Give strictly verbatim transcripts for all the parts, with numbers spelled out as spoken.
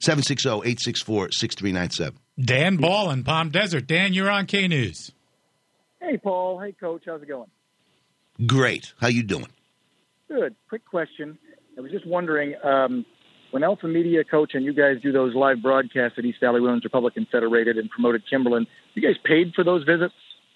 seven six zero, eight six four, six three nine seven. Dan Ball in Palm Desert. Dan, you're on K-News. Hey, Paul. Hey, Coach. How's it going? Great. How you doing? Good. Quick question. I was just wondering, um, when Alpha Media, Coach, and you guys do those live broadcasts at East Valley Women's Republican Federated and promoted Kimberlin, you guys paid for those visits?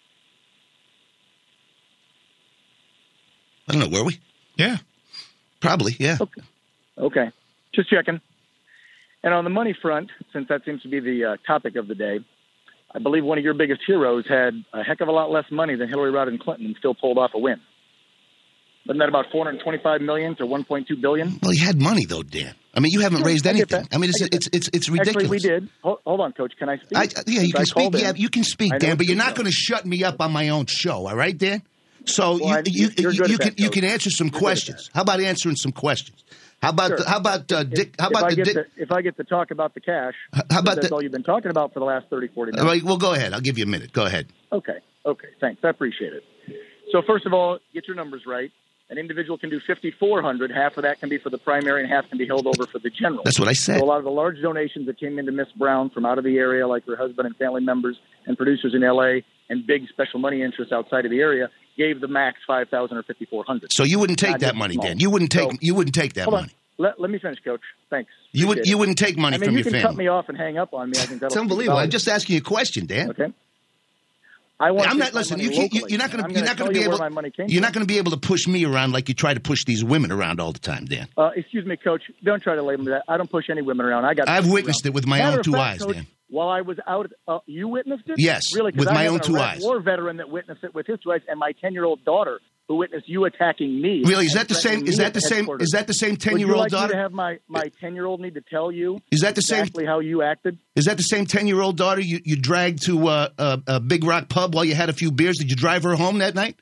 I don't know. Were we? Yeah. Probably, yeah. Okay. Okay. Just checking. And on the money front, since that seems to be the uh, topic of the day, I believe one of your biggest heroes had a heck of a lot less money than Hillary Rodham Clinton and still pulled off a win. Wasn't that about four hundred twenty-five million dollars to one point two billion dollars? Well, he had money, though, Dan. I mean, you haven't Sure, raised I get anything. that. I mean, it's I get it's, it's it's ridiculous. Actually, we did. Hold, hold on, Coach. Can I speak? I, yeah, you Since can I speak. called in. Yeah, you can speak, I know Dan, but what you're you not know. going to shut me up on my own show, all right, Dan? So Well, I- you you, you're you, good you at can that, you Coach. can answer some You're good at questions. How about answering some questions? How about Sure. the, how about uh, Dick? How if about I the get Dick? to, if I get to talk about the cash, How about that's the- all you've been talking about for the last thirty, forty All minutes. right, well, go ahead. I'll give you a minute. Go ahead. Okay. Okay. Thanks. I appreciate it. So first of all, get your numbers right. An individual can do fifty-four hundred. Half of that can be for the primary, and half can be held over for the general. That's what I said. So a lot of the large donations that came into Miss Brown from out of the area, like her husband and family members and producers in L A, and big special money interests outside of the area, gave the max five thousand or fifty-four hundred. So you wouldn't take Not that just money, small. Dan. You wouldn't take So- you wouldn't take that Hold on. money. Let, let me finish, Coach. Thanks. You would Appreciate you it. wouldn't take money I mean, from you your can family. cut me off and hang up on me. I think It's that'll unbelievable. I'm value. just asking you a question, Dan. Okay. I want I'm to not take my listen. money You can't, you, locally, you're not going and to. I'm You're not tell going to be you able. where my money came You're from. not going to be able to push me around like you try to push these women around all the time, Dan. Uh, excuse me, Coach. Don't try to label me that. I don't push any women around. I got. I've pushed witnessed around. it with my Matter own of two fact, eyes, Coach, Dan. While I was out, uh, you witnessed it. Yes, really, 'cause with I my have own an two Iraq eyes. War veteran that witnessed it with his two eyes, and my ten-year-old daughter who witnessed you attacking me. Really, is and that the threatening same? me Is at that the same? headquarters. Is that the same Would you ten-year-old like me daughter? to have my my ten-year-old need to tell you Is that the same? exactly how you acted? Is that the same ten-year-old daughter you, you dragged to uh, a, a Big Rock pub while you had a few beers? Did you drive her home that night?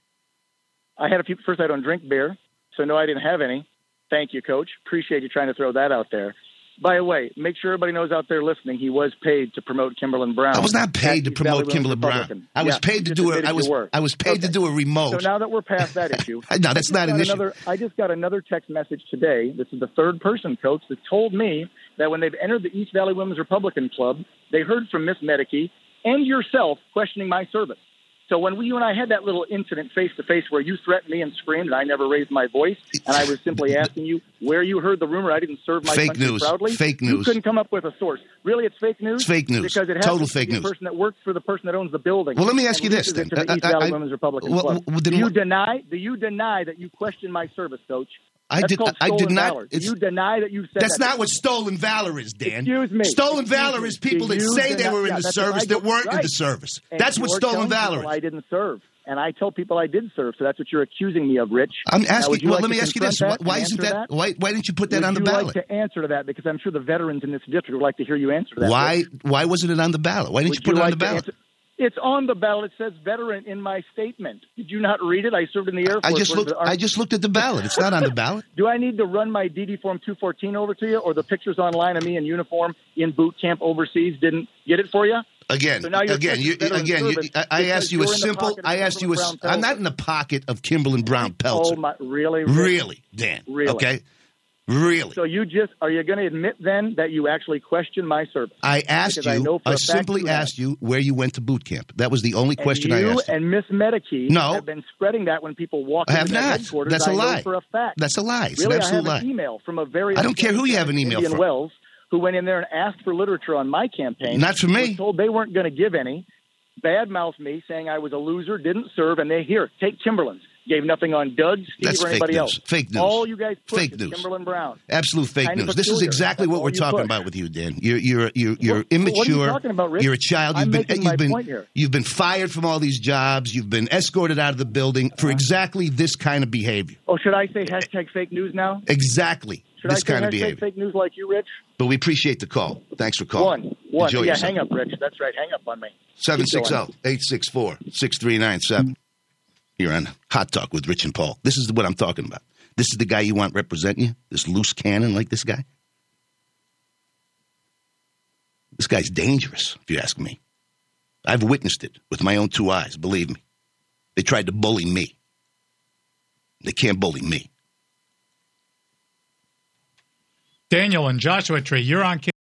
I had a few. First, I don't drink beer, so no, I didn't have any. Thank you, Coach. Appreciate you trying to throw that out there. By the way, make sure everybody knows out there listening, he was paid to promote Kimberlyn Brown. I was not paid at to East Valley promote Women's Kimberly Brown. Republican. I was Yeah, paid you to just do a. admitted I was you were. I was paid Okay. to do a remote. So now that we're past that issue, no, that's I just not got an issue. another, I just got another text message today. This is the third person, Coach, that told me that when they've entered the East Valley Women's Republican Club, they heard from Miss Medicke and yourself questioning my service. So when we, you and I had that little incident face-to-face where you threatened me and screamed and I never raised my voice, and I was simply asking you where you heard the rumor I didn't serve my Fake country news. proudly, Fake you news. couldn't come up with a source. Really, it's fake news? It's fake news. Because it has Total to fake be the news. person that works for the person that owns the building. Well, let me ask and you this, leases it then. to the East I- I- Valley I- Women's Republican well, Club. well, then do you what- deny? Do you deny that you questioned my service, Coach? I That's did. called I did stolen not. valor. Do it's- you deny that you said That's that? not what stolen valor is, Dan. Excuse me. Stolen Excuse valor me. is people Do that you say they deny- were in yeah, the that's what service I that do. weren't in the Right. service. And That's what you're stolen telling valor people is. I didn't serve, and I tell people I did serve. So that's what you're accusing me of, Rich. I'm Now, asking. would you Well, like let to me ask you this: confront Why, why and isn't answer that? Why Why didn't you put that would on the you ballot? like to answer to that? Because I'm sure the veterans in this district would like to hear you answer that. Why Rich. Why wasn't it on the ballot? Why didn't Would you put it on like the to ballot? answer- It's on the ballot. It says veteran in my statement. Did you not read it? I served in the Air Force. I just What is looked. it? I just looked at the ballot. It's not on the ballot. Do I need to run my D D Form two fourteen over to you, or the pictures online of me in uniform in boot camp overseas didn't get it for you? Again, So now you're again, you, veteran again. You, service I, I because asked you a you're in the simple. pocket of I asked you a. Kimberlyn Brown I'm not Pelzer. in the pocket of Kimberlyn Brown Pelzer. Oh my! Really? Rich? Really, Dan. Really? Okay. Really. So you just are you going to admit then that you actually questioned my service? I asked Because I you. know for I, a fact simply you have. asked you where you went to boot camp. That was the only question and you I asked. You. and Miss Medicke No. have been spreading that when people walk I have into that not. headquarters. That's a I know lie. for a fact. That's a lie. It's really, an absolute I have lie. an email from a very I don't care who you have an email Indian from. Wells, who went in there and asked for literature on my campaign. Not for me. Was told they weren't going to give any. Badmouthed me, saying I was a loser, didn't serve, and they here take Kimberlyn's. Gave nothing on Doug, Steve, That's or fake anybody news. else. Fake news. All you guys push Fake is news. Kimberlyn Brown. Absolute fake Kind of news. This is peculiar. exactly That's what all we're you talking push. about with you, Dan. You're you're you're, you're What- immature. what are you talking about, Rich? You're a child. You've I'm been making you've my been point here. you've been fired from all these jobs. You've been escorted out of the building for exactly this kind of behavior. Oh, should I say hashtag fake news now? Exactly Should this I say kind of hashtag behavior. fake news like you, Rich? But we appreciate the call. Thanks for calling. One. One. Enjoy yeah, yourself. hang up, Rich. That's right. Hang up on me. seven Keep six going. zero, eight six four, six three nine seven. You're on Hot Talk with Rich and Paul. This is what I'm talking about. This is the guy you want representing you? This loose cannon like this guy? This guy's dangerous, if you ask me. I've witnessed it with my own two eyes, believe me. They tried to bully me. They can't bully me. Daniel and Joshua Tree, you're on K